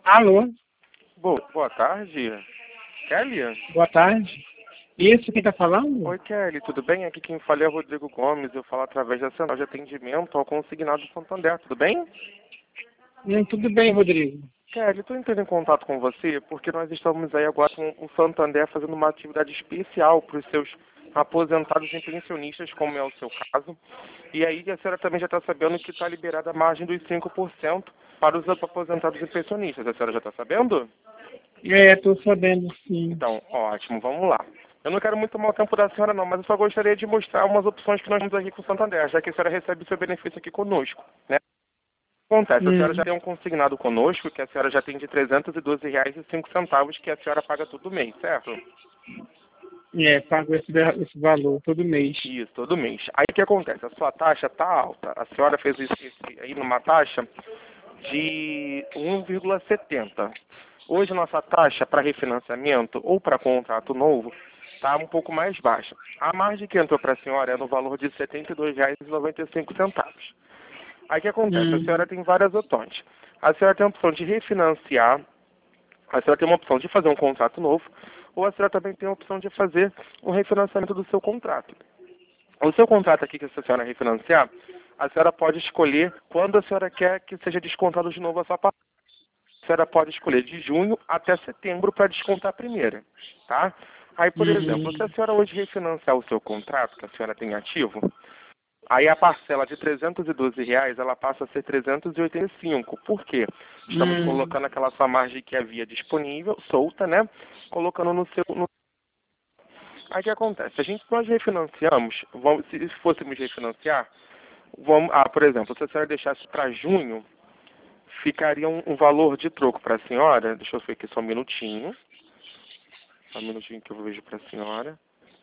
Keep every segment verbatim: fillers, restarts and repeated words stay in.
Alô, Boa, boa tarde. Kelly? boa tarde. Isso, quem está falando? Oi, Kelly, tudo bem? Aqui quem fala é o Rodrigo Gomes. Eu falo através da central de atendimento ao consignado do Santander, tudo bem? Hum, tudo bem, Rodrigo. Kelly, estou entrando em contato com você porque nós estamos aí agora com o Santander fazendo uma atividade especial para os seus aposentados e pensionistas, como é o seu caso. E aí a senhora também já está sabendo que está liberada a margem dos cinco por cento para os aposentados e pensionistas. A senhora já está sabendo? É, estou sabendo, sim. Então, ótimo, vamos lá. Eu não quero muito tomar o tempo da senhora não, mas eu só gostaria de mostrar umas opções que nós temos aqui com o Santander, já que a senhora recebe o seu benefício aqui conosco, né? Acontece, a senhora Hum, já tem um consignado conosco, que a senhora já tem de trezentos e doze reais e cinco centavos, que a senhora paga todo mês, certo? é, pago esse, va- esse valor todo mês. Isso, todo mês. Aí o que acontece? A sua taxa está alta. A senhora fez isso isso aí numa taxa de um vírgula setenta. Hoje nossa taxa para refinanciamento ou para contrato novo está um pouco mais baixa. A margem que entrou para a senhora é no valor de setenta e dois reais e noventa e cinco centavos. Aí o que acontece? A Hum, senhora tem várias opções. A senhora tem a opção de refinanciar, a senhora tem uma opção de fazer um contrato novo, ou a senhora também tem a opção de fazer um refinanciamento do seu contrato. O seu contrato aqui que a senhora refinanciar, a senhora pode escolher quando a senhora quer que seja descontado de novo a sua parte. A senhora pode escolher de junho até setembro para descontar a primeira, tá? Aí, por exemplo, se a hum, senhora hoje refinanciar o seu contrato, que a senhora tem ativo, aí a parcela de trezentos e doze reais, ela passa a ser trezentos e oitenta e cinco. Por quê? Estamos hum. colocando aquela sua margem que havia disponível, solta, né? Colocando no seu... No... Aí o que acontece? A gente, nós refinanciamos, vamos, se fôssemos refinanciar, vamos, ah, por exemplo, se a senhora deixasse para junho, ficaria um, um valor de troco para a senhora, deixa eu ver aqui só um minutinho, só um minutinho que eu vejo para a senhora,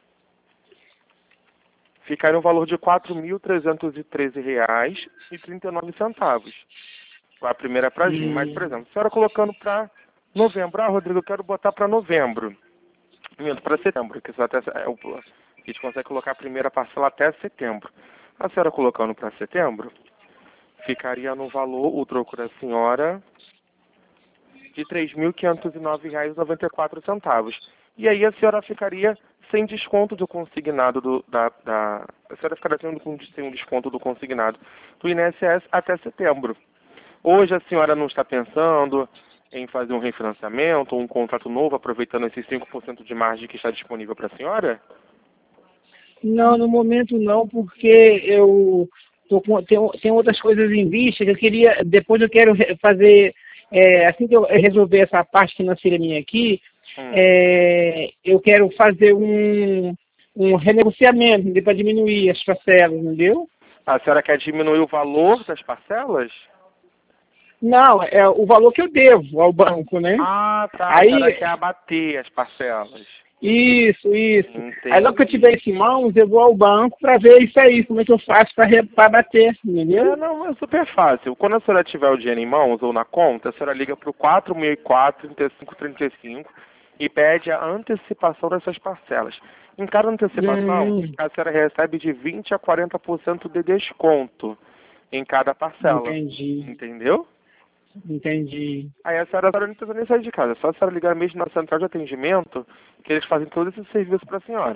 ficaria um valor de quatro mil trezentos e treze reais e trinta e nove centavos. A primeira é para junho, mas, por Hum, exemplo, a senhora colocando para novembro, ah, Rodrigo, eu quero botar para novembro, minto, para setembro, que isso até, é, o- a gente consegue colocar a primeira parcela até setembro. A senhora colocando para setembro, ficaria no valor, o troco da senhora, de três mil quinhentos e nove reais e noventa e quatro centavos. E aí a senhora ficaria sem desconto do consignado do, da, da... A senhora ficaria sem, um- sem um desconto do consignado do I N S S até setembro. Hoje a senhora não está pensando em fazer um refinanciamento ou um contrato novo, aproveitando esses cinco por cento de margem que está disponível para a senhora? não, no momento não, porque eu tô com, tenho, tenho outras coisas em vista que eu queria, depois eu quero re- fazer, é, assim que eu resolver essa parte financeira minha aqui, Hum. é, eu quero fazer um, um renegociamento para diminuir as parcelas, entendeu? A senhora quer diminuir o valor das parcelas? Não, é o valor que eu devo ao banco, né? Ah, tá. A senhora Aí, quer abater as parcelas. isso, isso. Aí logo que eu tiver Entendi. isso em mãos, eu vou ao banco para ver isso aí, como é que eu faço para bater, É, entendeu? não, é super fácil. Quando a senhora tiver o dinheiro em mãos ou na conta, a senhora liga para o quatro seis quatro, trinta e cinco trinta e cinco e pede a antecipação dessas parcelas. Em cada antecipação, Hum, a senhora recebe de vinte a quarenta por cento de desconto em cada parcela. entendi, Entendeu? entendi. Aí a senhora, a senhora não precisa nem sair de casa. É só a senhora ligar mesmo na central de atendimento que eles fazem todo esse serviço para a senhora.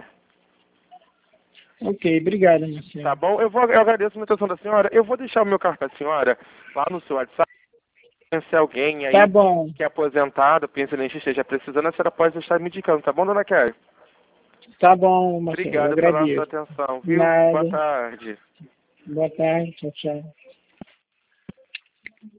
Ok, obrigado, minha Tá senhora. bom? Eu, vou, eu agradeço a atenção da senhora. Eu vou deixar o meu cartão para a senhora lá no seu WhatsApp. Se alguém Tá aí bom, que é aposentado, pensionista, esteja precisando, a senhora pode estar me indicando, tá bom, dona Kelly? tá bom, Marcelo, eu Obrigado pela sua agradeço. atenção, viu? Boa Nada. tarde. Boa tarde, tchau, tchau.